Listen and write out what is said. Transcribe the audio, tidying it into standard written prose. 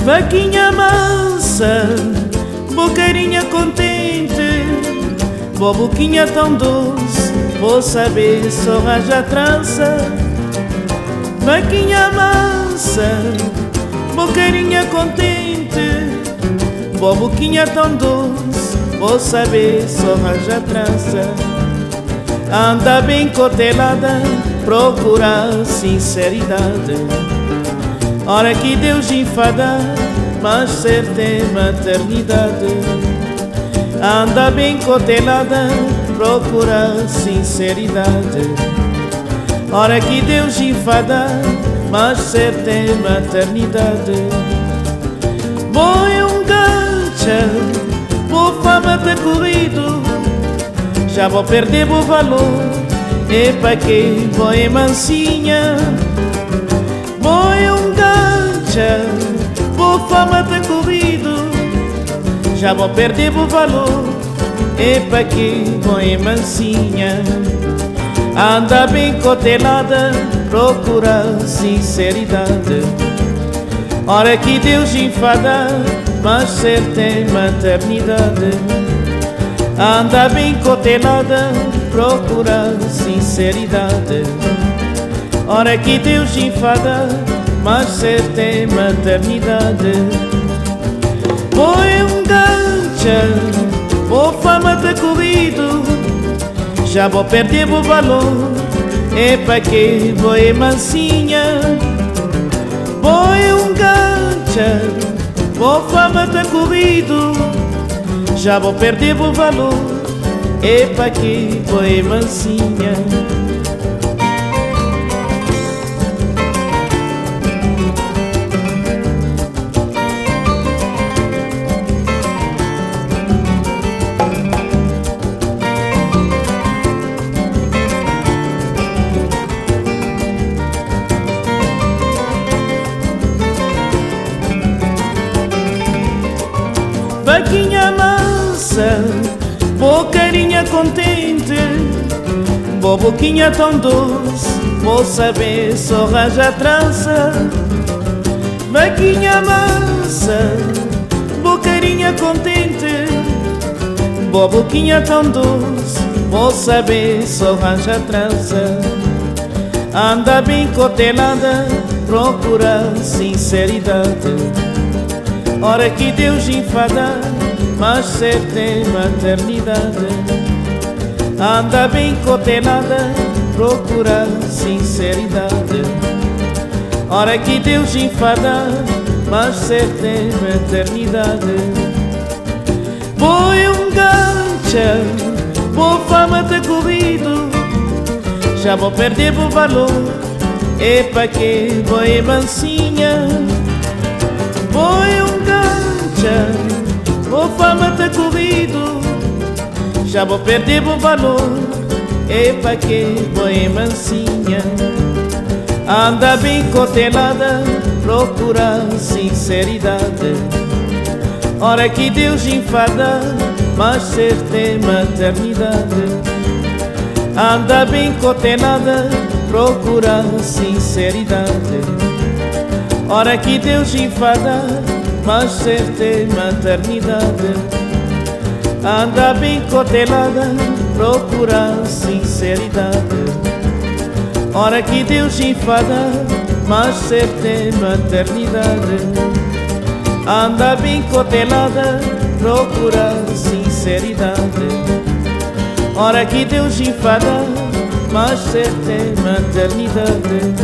Vaquinha mansa, bocarinha contente, boa boquinha tão doce, vou saber só raja trança. Vaquinha mansa, bocarinha contente, boa boquinha tão doce, vou saber só raja trança. Anda bem cotelada, procura sinceridade. Hora que Deus enfada, mas certa é maternidade. Anda bem cotelada, procura sinceridade. Hora que Deus enfada, mas certa é maternidade. Boi um gancha, por fama ter corrido, já vou perder o valor. E pra que boi mansinha? Boi um gancha, por fama ter corrido, já vou perder o valor. E pra que boi mansinha? Anda bem cotelada, procura sinceridade. Hora que Deus enfada, mas certa é maternidade. Anda bem cotelada, procura sinceridade. Hora que Deus enfada, mas certa é maternidade. Foi um gancha, por fama ter corrido, já vou perder o valor. E pra que boi mansinha? Foi um gancha, por fama ter corrido, já vou perder o valor. E pra que boi mansinha? Vaquinha mansa, bocarinha contente, boa boquinha tão doce, vou saber só raja trança. Vaquinha mansa, bocarinha contente, boa boquinha tão doce, vou saber só raja trança. Anda bem cotelada, procura sinceridade. Hora que Deus enfada, mas certa é maternidade. Anda bem cotelada, procura sinceridade. Hora que Deus enfada, mas certa é maternidade. Foi um gancha, por fama ter corrido, já vou perder o valor. E pra que boi mansinha? Foi um gancha, por fama ter corrido, já vou perder o valor. E pra que boi mansinha? Anda bem cotelada, procura sinceridade. Hora que Deus enfada, mas certa é maternidade. Anda bem cotelada, procura sinceridade. Hora que Deus enfada, mas certa é maternidade. Anda bem cotelada, procura sinceridade. Hora que Deus enfada, mas certa é maternidade. Anda bem cotelada, procura sinceridade. Hora que Deus enfada, mas certa é maternidade.